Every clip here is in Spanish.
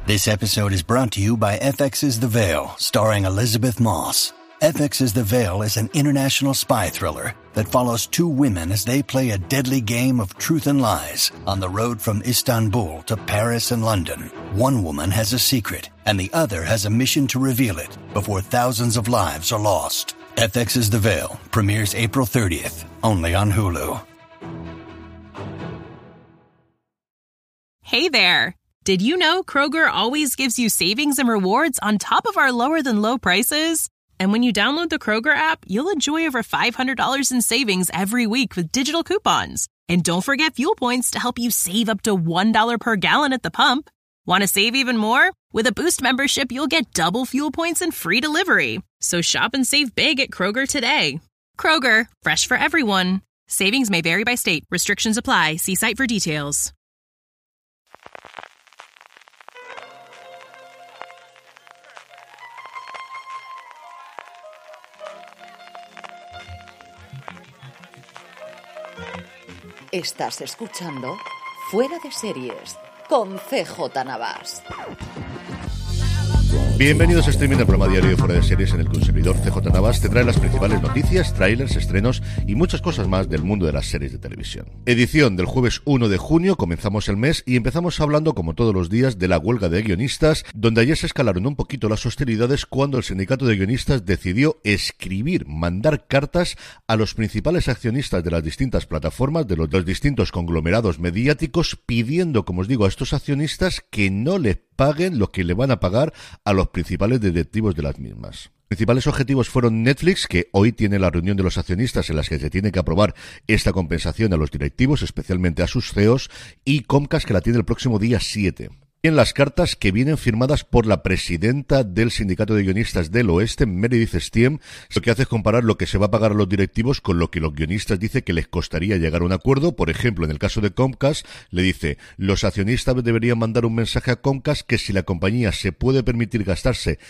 This episode is brought to you by FX's The Veil, starring Elizabeth Moss. FX's The Veil is an international spy thriller that follows two women as they play a deadly game of truth and lies on the road from Istanbul to Paris and London. One woman has a secret, and the other has a mission to reveal it before thousands of lives are lost. FX's The Veil premieres April 30th, only on Hulu. Hey there! Did you know Kroger always gives you savings and rewards on top of our lower-than-low prices? And when you download the Kroger app, you'll enjoy over $500 in savings every week with digital coupons. And don't forget fuel points to help you save up to $1 per gallon at the pump. Want to save even more? With a Boost membership, you'll get double fuel points and free delivery. So shop and save big at Kroger today. Kroger, fresh for everyone. Savings may vary by state. Restrictions apply. See site for details. Estás escuchando Fuera de Series con CJ Navas. Bienvenidos a Streaming, el programa diario de Fuera de Series en el que un servidor, CJ Navas, te trae las principales noticias, trailers, estrenos y muchas cosas más del mundo de las series de televisión. Edición del jueves 1 de junio, comenzamos el mes y empezamos hablando, como todos los días, de la huelga de guionistas, donde ayer se escalaron un poquito las hostilidades cuando el sindicato de guionistas decidió mandar cartas a los principales accionistas de las distintas plataformas, de los distintos conglomerados mediáticos, pidiendo, como os digo, a estos accionistas que no les paguen lo que le van a pagar a los principales directivos de las mismas. Principales objetivos fueron Netflix, que hoy tiene la reunión de los accionistas en las que se tiene que aprobar esta compensación a los directivos, especialmente a sus CEOs, y Comcast, que la tiene el próximo día 7. En las cartas que vienen firmadas por la presidenta del Sindicato de Guionistas del Oeste, Meredith Stiem, lo que hace es comparar lo que se va a pagar a los directivos con lo que los guionistas dicen que les costaría llegar a un acuerdo. Por ejemplo, en el caso de Comcast, le dice, los accionistas deberían mandar un mensaje a Comcast que si la compañía se puede permitir gastarse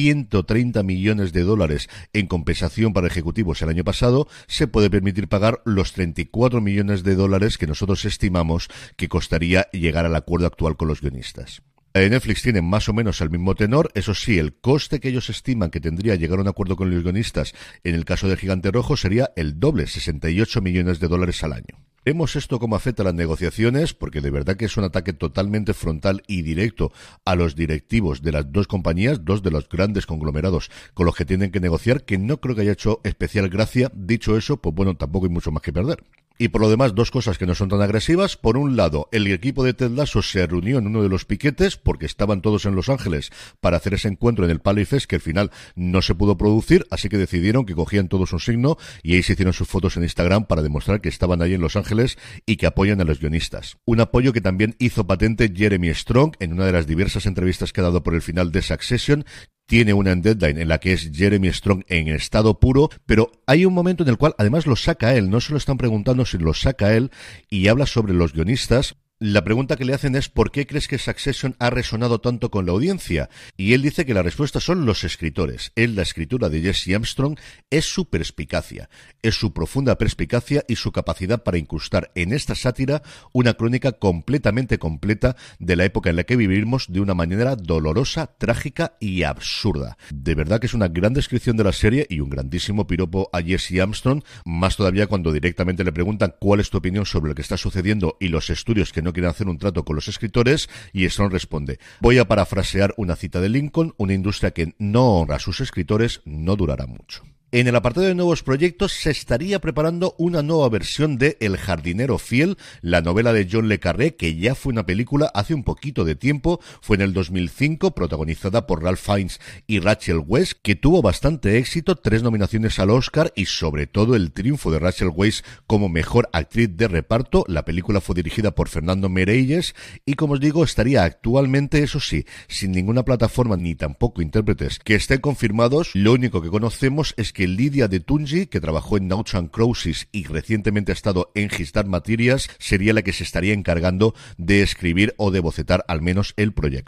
$130 millones en compensación para ejecutivos el año pasado, se puede permitir pagar los $34 millones que nosotros estimamos que costaría llegar al acuerdo actual con los guionistas. Netflix tiene más o menos el mismo tenor, eso sí, el coste que ellos estiman que tendría llegar a un acuerdo con los guionistas en el caso del Gigante Rojo sería el doble, $68 millones al año. Vemos esto cómo afecta a las negociaciones, porque de verdad que es un ataque totalmente frontal y directo a los directivos de las dos compañías, dos de los grandes conglomerados con los que tienen que negociar, que no creo que haya hecho especial gracia. Dicho eso, pues bueno, tampoco hay mucho más que perder. Y por lo demás, dos cosas que no son tan agresivas. Por un lado, el equipo de Ted Lasso se reunió en uno de los piquetes, porque estaban todos en Los Ángeles para hacer ese encuentro en el Paley Fest, que al final no se pudo producir, así que decidieron que cogían todos un signo y ahí se hicieron sus fotos en Instagram para demostrar que estaban ahí en Los Ángeles y que apoyan a los guionistas. Un apoyo que también hizo patente Jeremy Strong en una de las diversas entrevistas que ha dado por el final de Succession. Tiene una deadline en la que es Jeremy Strong en estado puro, pero hay un momento en el cual además lo saca él, no se lo están preguntando, sino lo saca él y habla sobre los guionistas. La pregunta que le hacen es ¿por qué crees que Succession ha resonado tanto con la audiencia? Y él dice que la respuesta son los escritores. Es la escritura de Jesse Armstrong, es su perspicacia, es su profunda perspicacia y su capacidad para incrustar en esta sátira una crónica completamente completa de la época en la que vivimos de una manera dolorosa, trágica y absurda. De verdad que es una gran descripción de la serie y un grandísimo piropo a Jesse Armstrong, más todavía cuando directamente le preguntan cuál es tu opinión sobre lo que está sucediendo y los estudios que no quieren hacer un trato con los escritores, y Strong responde, voy a parafrasear una cita de Lincoln, una industria que no honra a sus escritores no durará mucho. En el apartado de nuevos proyectos se estaría preparando una nueva versión de El jardinero fiel, la novela de John le Carré, que ya fue una película hace un poquito de tiempo, fue en el 2005, protagonizada por Ralph Fiennes y Rachel Weisz, que tuvo bastante éxito, 3 nominaciones al Oscar y sobre todo el triunfo de Rachel Weisz como mejor actriz de reparto. La película fue dirigida por Fernando Meirelles y, como os digo, estaría actualmente, eso sí, sin ninguna plataforma ni tampoco intérpretes que estén confirmados. Lo único que conocemos es que Lydia de Tunji, que trabajó en Noughts and Crosses y recientemente ha estado en His Dark Materials, sería la que se estaría encargando de escribir o de bocetar al menos el proyecto.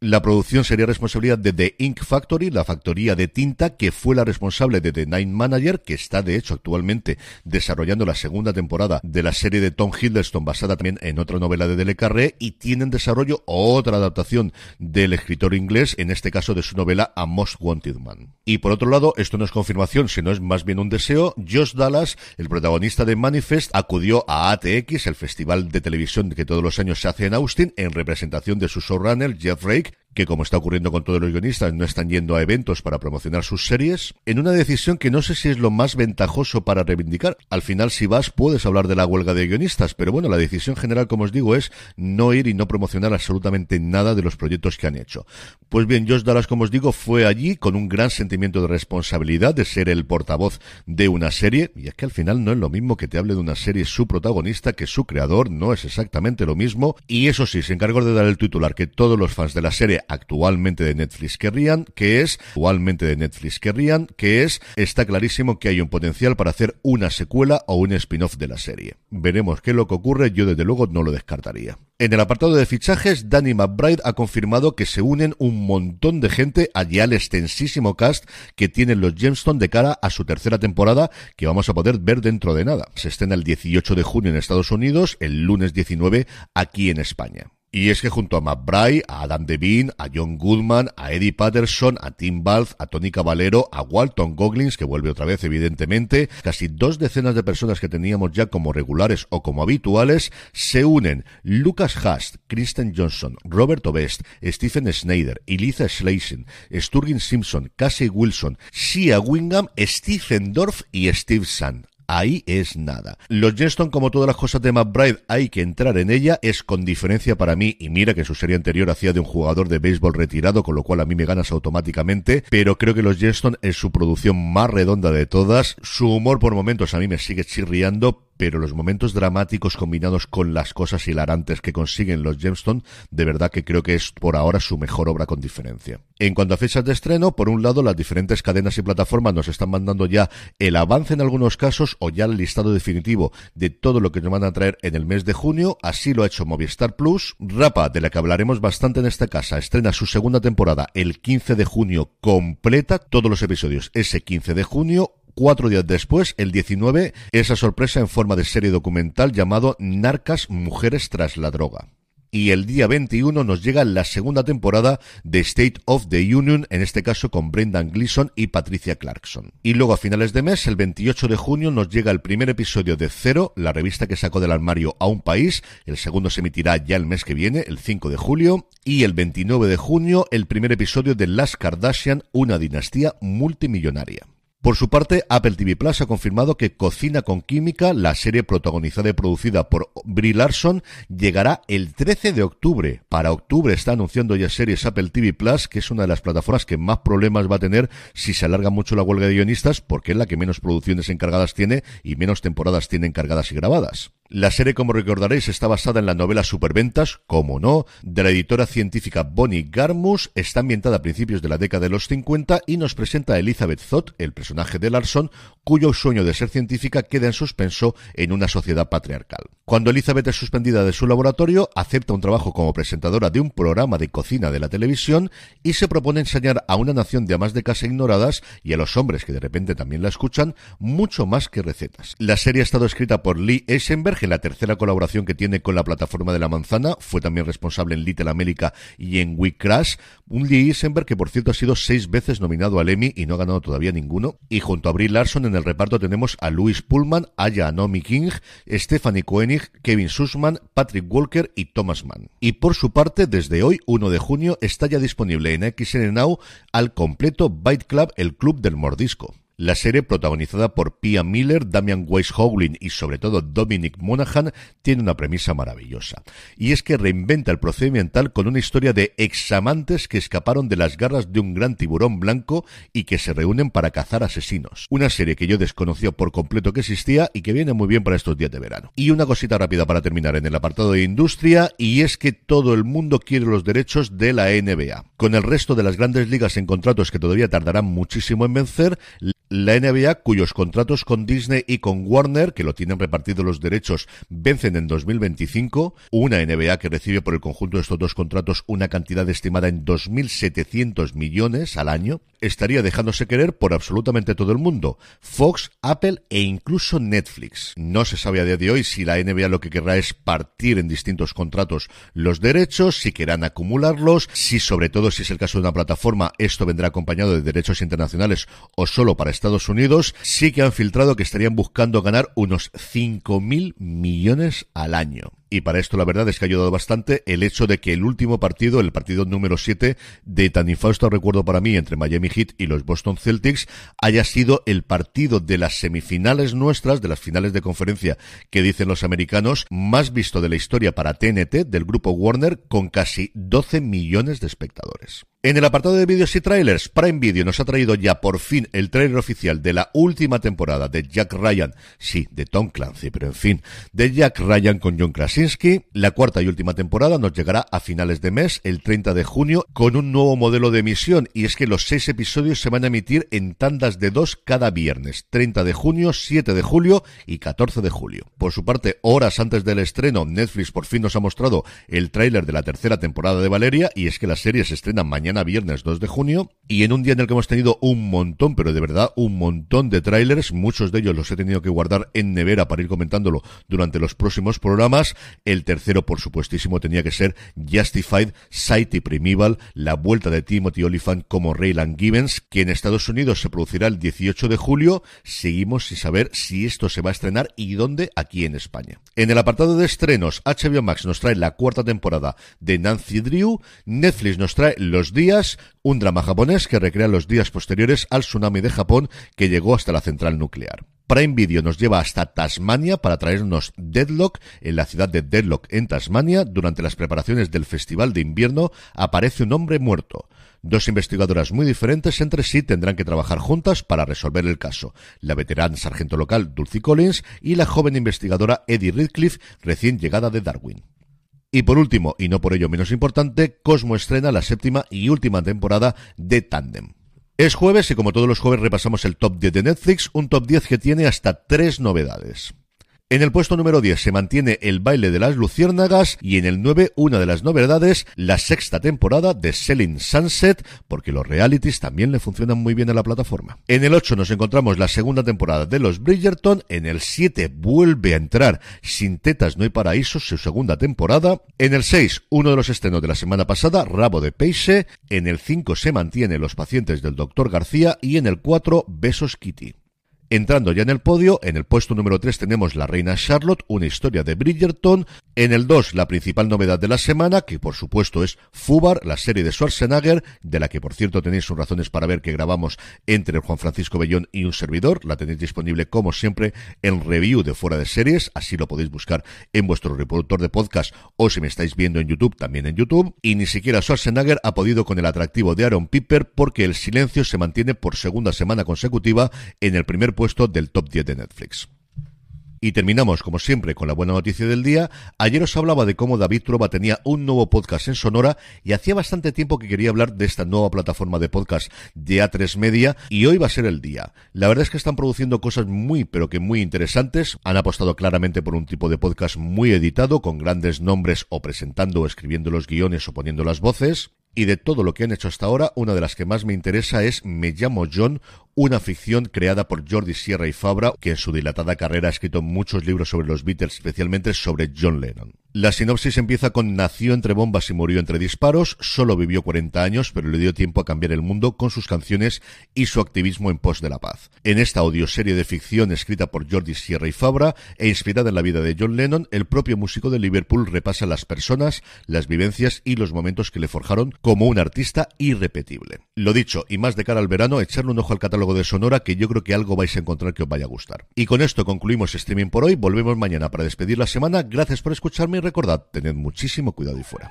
La producción sería responsabilidad de The Ink Factory, la factoría de tinta que fue la responsable de The Night Manager, que está de hecho actualmente desarrollando la segunda temporada de la serie de Tom Hiddleston basada también en otra novela de Le Carré, y tiene en desarrollo otra adaptación del escritor inglés, en este caso de su novela A Most Wanted Man. Y por otro lado, esto no es confirmación, sino es más bien un deseo. Josh Dallas, el protagonista de Manifest, acudió a ATX, el festival de televisión que todos los años se hace en Austin, en representación de su showrunner Jeff Rake, que como está ocurriendo con todos los guionistas, no están yendo a eventos para promocionar sus series, en una decisión que no sé si es lo más ventajoso para reivindicar. Al final, si vas, puedes hablar de la huelga de guionistas, pero bueno, la decisión general, como os digo, es no ir y no promocionar absolutamente nada de los proyectos que han hecho. Pues bien, Josh Dallas, como os digo, fue allí con un gran sentimiento de responsabilidad de ser el portavoz de una serie, y es que al final no es lo mismo que te hable de una serie su protagonista que su creador, no es exactamente lo mismo, y eso sí, se encargó de dar el titular que todos los fans de la serie actualmente de Netflix querrían, que es, está clarísimo que hay un potencial para hacer una secuela o un spin-off de la serie. Veremos qué es lo que ocurre, yo desde luego no lo descartaría. En el apartado de fichajes, Danny McBride ha confirmado que se unen un montón de gente allí al extensísimo cast que tienen los Gemstones de cara a su tercera temporada, que vamos a poder ver dentro de nada. Se estrena el 18 de junio en Estados Unidos, el lunes 19 aquí en España. Y es que junto a McBride, a Adam Devine, a John Goodman, a Eddie Patterson, a Tim Balfe, a Tony Caballero, a Walton Goggins, que vuelve otra vez evidentemente, casi 2 decenas de personas que teníamos ya como regulares o como habituales, se unen Lucas Haast, Kristen Johnson, Robert Ovest, Stephen Snyder, Eliza Schleisen, Sturgin Simpson, Casey Wilson, Shia Wingham, Stephen Dorff y Steve Zahn. Ahí es nada. Los Gemstones, como todas las cosas de McBride, hay que entrar en ella, es con diferencia para mí, y mira que en su serie anterior hacía de un jugador de béisbol retirado, con lo cual a mí me ganas automáticamente, pero creo que los Gemstones es su producción más redonda de todas. Su humor por momentos a mí me sigue chirriando, pero los momentos dramáticos combinados con las cosas hilarantes que consiguen los Gemstones, de verdad que creo que es por ahora su mejor obra con diferencia. En cuanto a fechas de estreno, por un lado, las diferentes cadenas y plataformas nos están mandando ya el avance en algunos casos o ya el listado definitivo de todo lo que nos van a traer en el mes de junio. Así lo ha hecho Movistar Plus. Rapa, de la que hablaremos bastante en esta casa, estrena su segunda temporada el 15 de junio completa, todos los episodios ese 15 de junio. 4 días después, el 19, esa sorpresa en forma de serie documental llamado Narcas, Mujeres tras la droga. Y el día 21 nos llega la segunda temporada de State of the Union, en este caso con Brendan Gleeson y Patricia Clarkson. Y luego a finales de mes, el 28 de junio, nos llega el primer episodio de Cero, la revista que sacó del armario a un país. El segundo se emitirá ya el mes que viene, el 5 de julio. Y el 29 de junio, el primer episodio de Las Kardashian, una dinastía multimillonaria. Por su parte, Apple TV Plus ha confirmado que Cocina con Química, la serie protagonizada y producida por Brie Larson, llegará el 13 de octubre. Para octubre está anunciando ya series Apple TV Plus, que es una de las plataformas que más problemas va a tener si se alarga mucho la huelga de guionistas, porque es la que menos producciones encargadas tiene y menos temporadas tiene encargadas y grabadas. La serie, como recordaréis, está basada en la novela Superventas, como no, de la editora científica Bonnie Garmus, está ambientada a principios de la década de los 50 y nos presenta a Elizabeth Zott, el personaje de Larson, cuyo sueño de ser científica queda en suspenso en una sociedad patriarcal. Cuando Elizabeth es suspendida de su laboratorio, acepta un trabajo como presentadora de un programa de cocina de la televisión y se propone enseñar a una nación de amas de casa ignoradas y a los hombres que de repente también la escuchan, mucho más que recetas. La serie ha estado escrita por Lee Eisenberg, en la tercera colaboración que tiene con la plataforma de la manzana, fue también responsable en Little America y en We Crash, un Lee Eisenberg que por cierto ha sido 6 veces nominado al Emmy y no ha ganado todavía ninguno, y junto a Brie Larson en el reparto tenemos a Louis Pullman, Aya Naomi King, Stephanie Koenig, Kevin Sussman, Patrick Walker y Thomas Mann. Y por su parte, desde hoy, 1 de junio, está ya disponible en XN Now al completo Bite Club, el club del mordisco. La serie, protagonizada por Pia Miller, Damian Weiss-Howlin y sobre todo Dominic Monaghan, tiene una premisa maravillosa. Y es que reinventa el procedimental con una historia de examantes que escaparon de las garras de un gran tiburón blanco y que se reúnen para cazar asesinos. Una serie que yo desconocía por completo que existía y que viene muy bien para estos días de verano. Y una cosita rápida para terminar en el apartado de industria, y es que todo el mundo quiere los derechos de la NBA. Con el resto de las grandes ligas en contratos que todavía tardarán muchísimo en vencer, la NBA, cuyos contratos con Disney y con Warner, que lo tienen repartido los derechos, vencen en 2025. Una NBA que recibe por el conjunto de estos dos contratos una cantidad estimada en 2.700 millones al año, estaría dejándose querer por absolutamente todo el mundo. Fox, Apple e incluso Netflix. No se sabe a día de hoy si la NBA lo que querrá es partir en distintos contratos los derechos, si querrán acumularlos, si sobre todo, si es el caso de una plataforma, esto vendrá acompañado de derechos internacionales o solo para Estados Unidos. Sí que han filtrado que estarían buscando ganar unos 5.000 millones al año. Y para esto la verdad es que ha ayudado bastante el hecho de que el último partido, el partido número 7 de tan infausto recuerdo para mí entre Miami Heat y los Boston Celtics, haya sido el partido de las semifinales nuestras, de las finales de conferencia que dicen los americanos, más visto de la historia para TNT del grupo Warner, con casi 12 millones de espectadores. En el apartado de vídeos y trailers, Prime Video nos ha traído ya por fin el tráiler oficial de la última temporada de Jack Ryan, sí, de Tom Clancy, pero en fin, de Jack Ryan con John Krasinski. La cuarta y última temporada nos llegará a finales de mes, el 30 de junio, con un nuevo modelo de emisión, y es que los 6 episodios se van a emitir en tandas de 2 cada viernes, 30 de junio, 7 de julio y 14 de julio. Por su parte, horas antes del estreno, Netflix por fin nos ha mostrado el tráiler de la tercera temporada de Valeria, y es que la serie se estrena mañana viernes 2 de junio, y en un día en el que hemos tenido un montón, pero de verdad un montón de trailers, muchos de ellos los he tenido que guardar en nevera para ir comentándolo durante los próximos programas. El tercero, por supuestísimo, tenía que ser Justified, Sight y Primeval, la vuelta de Timothy Olyphant como Raylan Givens, que en Estados Unidos se producirá el 18 de julio. Seguimos sin saber si esto se va a estrenar y dónde aquí en España. En el apartado de estrenos, HBO Max nos trae la cuarta temporada de Nancy Drew, Netflix nos trae Los Días, un drama japonés que recrea los días posteriores al tsunami de Japón que llegó hasta la central nuclear. Prime Video nos lleva hasta Tasmania para traernos Deadlock. En la ciudad de Deadlock, en Tasmania, durante las preparaciones del Festival de Invierno, aparece un hombre muerto. Dos investigadoras muy diferentes entre sí tendrán que trabajar juntas para resolver el caso. La veterana sargento local Dulcie Collins y la joven investigadora Eddie Redcliffe, recién llegada de Darwin. Y por último, y no por ello menos importante, Cosmo estrena la séptima y última temporada de Tandem. Es jueves y como todos los jueves repasamos el top 10 de Netflix, un top 10 que tiene hasta 3 novedades. En el puesto número 10 se mantiene El baile de las luciérnagas y en el 9 una de las novedades, la sexta temporada de Selling Sunset, porque los realities también le funcionan muy bien a la plataforma. En el 8 nos encontramos la segunda temporada de Los Bridgerton, en el 7 vuelve a entrar Sin tetas no hay paraíso, su segunda temporada, en el 6 uno de los estrenos de la semana pasada, Rabo de Peixe, en el 5 se mantiene Los pacientes del Dr. García y en el 4 Besos Kitty. Entrando ya en el podio, en el puesto número 3 tenemos La reina Charlotte, una historia de Bridgerton. En el 2, la principal novedad de la semana, que por supuesto es Fubar, la serie de Schwarzenegger, de la que por cierto tenéis sus razones para ver que grabamos entre Juan Francisco Bellón y un servidor. La tenéis disponible como siempre en review de Fuera de Series, así lo podéis buscar en vuestro reproductor de podcast o si me estáis viendo en YouTube, también en YouTube. Y ni siquiera Schwarzenegger ha podido con el atractivo de Aaron Piper, porque El silencio se mantiene por segunda semana consecutiva en el primer puesto del top 10 de Netflix. Y terminamos, como siempre, con la buena noticia del día. Ayer os hablaba de cómo David Trueba tenía un nuevo podcast en Sonora y hacía bastante tiempo que quería hablar de esta nueva plataforma de podcast de A3 Media y hoy va a ser el día. La verdad es que están produciendo cosas muy, pero que muy interesantes. Han apostado claramente por un tipo de podcast muy editado, con grandes nombres o presentando o escribiendo los guiones o poniendo las voces. Y de todo lo que han hecho hasta ahora, una de las que más me interesa es Me llamo John, una ficción creada por Jordi Sierra y Fabra, que en su dilatada carrera ha escrito muchos libros sobre los Beatles, especialmente sobre John Lennon. La sinopsis empieza con: nació entre bombas y murió entre disparos, solo vivió 40 años, pero le dio tiempo a cambiar el mundo con sus canciones y su activismo en pos de la paz. En esta audioserie de ficción escrita por Jordi Sierra y Fabra e inspirada en la vida de John Lennon, el propio músico de Liverpool repasa las personas, las vivencias y los momentos que le forjaron como un artista irrepetible. Lo dicho, y más de cara al verano, echarle un ojo al catálogo de Sonora, que yo creo que algo vais a encontrar que os vaya a gustar. Y con esto concluimos streaming por hoy. Volvemos mañana para despedir la semana. Gracias por escucharme y recordad, tened muchísimo cuidado y fuera.